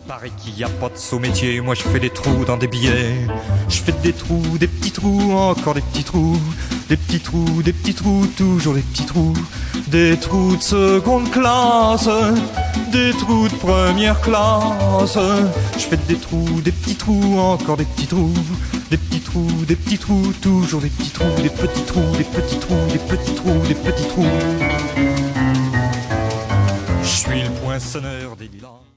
Paraît qu'il n'y a pas de saut métier, moi je fais des trous dans des billets. Je fais des trous, des petits trous, encore des petits trous. Des petits trous, toujours des petits trous. Des trous de seconde classe, des trous de première classe. Je fais des trous, des petits trous, encore des petits trous. Des petits trous, toujours des petits trous. Des petits trous, des petits trous, des petits trous, des petits trous. Je suis le poinçonneur des lilas.